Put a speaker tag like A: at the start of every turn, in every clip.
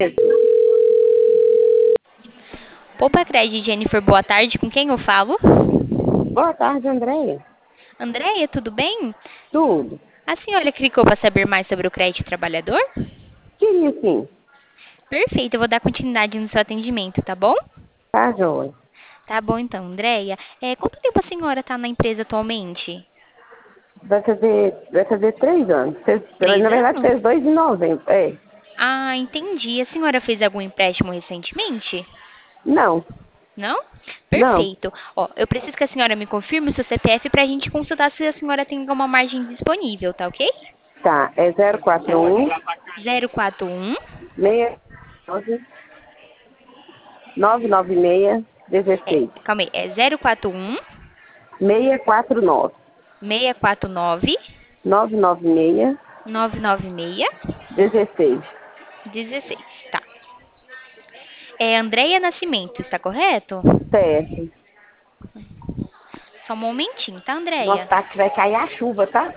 A: Poupa Crédito, Jennifer, boa tarde. Com quem eu falo?
B: Boa tarde, Andréia.
A: Andréia, tudo bem?
B: Tudo?
A: A senhora clicou para saber mais sobre o crédito trabalhador?
B: Queria sim.
A: Perfeito, eu vou dar continuidade no seu atendimento, tá bom?
B: Tá, joia.
A: Tá bom então, Andréia. Quanto tempo a senhora está na empresa atualmente?
B: Vai fazer 3 anos.
A: Três
B: Na verdade,
A: anos?
B: fez 2 em novembro. É.
A: Ah, entendi. A senhora fez algum empréstimo recentemente?
B: Não,
A: Não?
B: não.
A: Perfeito. Ó, eu preciso que a senhora me confirme o seu CPF para a gente consultar se a senhora tem alguma margem disponível, tá ok?
B: Tá, é 041
A: 041.
B: 69 996 16
A: Calma aí, é 041
B: 649
A: 649
B: 996
A: 996
B: 16.
A: 16. Tá. É Andréia Nascimento, está correto?
B: Certo.
A: Só um momentinho, tá,
B: Nossa,
A: Andréia?
B: tá que vai cair a chuva, tá?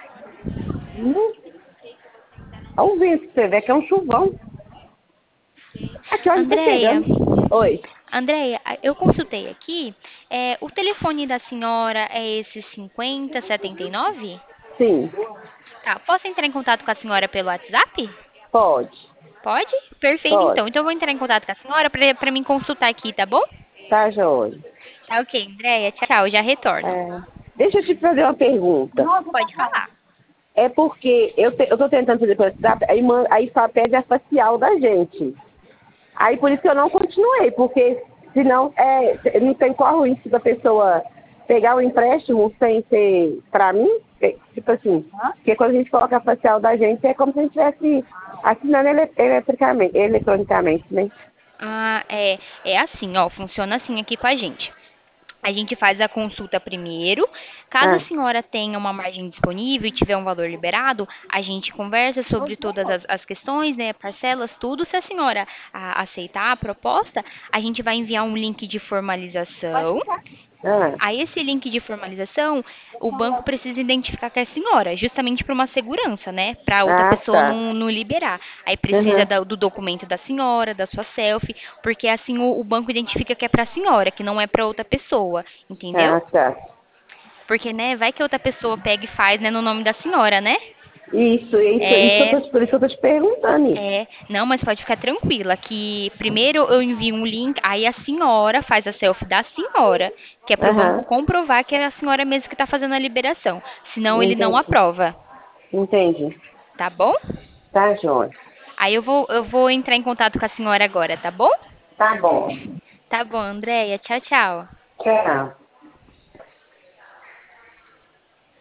B: Olha o vento que você vê que é um chuvão. Aqui, olha, tá
A: Andréia,
B: chegando. Oi.
A: Andréia, eu consultei aqui. O telefone da senhora é esse 5079?
B: Sim,
A: Tá, posso entrar em contato com a senhora pelo WhatsApp?
B: pode.
A: Pode? Perfeito,
B: Pode.
A: então. Então eu vou entrar em contato com a senhora para mim consultar aqui, tá bom?
B: Tá, joia.
A: Tá ok, Andréia. Tchau, já retorno.
B: É, deixa eu te fazer uma pergunta.
A: Pode falar.
B: É porque eu tô tentando fazer pelo WhatsApp, aí só pede a facial da gente. Aí por isso que eu não continuei, porque senão não tem qual o risco da pessoa pegar o empréstimo sem ser pra mim. Tipo assim, porque quando a gente coloca a facial da gente é como se a gente estivesse assinando eletronicamente, né?
A: Ah, é assim, ó, funciona assim aqui com a gente. A gente faz a consulta primeiro. Caso a
B: Ah,
A: senhora tenha uma margem disponível e tiver um valor liberado, a gente conversa sobre todas as questões, né, parcelas, tudo. Se a senhora aceitar a proposta, a gente vai enviar um link de formalização.
B: ah,
A: Aí, esse link de formalização, o banco precisa identificar que é a senhora, justamente por uma segurança, né? Para outra pessoa
B: tá.
A: não liberar. Aí precisa
B: Uhum.
A: do documento da senhora, da sua selfie, porque assim o banco identifica que é para a senhora, que não é para outra pessoa, entendeu?
B: Ah, tá.
A: Porque, né, vai que outra pessoa pega e faz, né, no nome da senhora, né?
B: Isso,
A: É,
B: por isso que eu tô te perguntando isso.
A: não, mas pode ficar tranquila, que primeiro eu envio um link, aí a senhora faz a selfie da senhora, que é para o banco
B: Aham,
A: comprovar que é a senhora mesmo que está fazendo a liberação. Senão ele não
B: entendi.
A: aprova,
B: Entendi.
A: tá bom?
B: Tá, João.
A: Aí eu vou entrar em contato com a senhora agora, tá bom?
B: Tá bom.
A: Tá bom, Andréia. Tchau, tchau.
B: Tchau.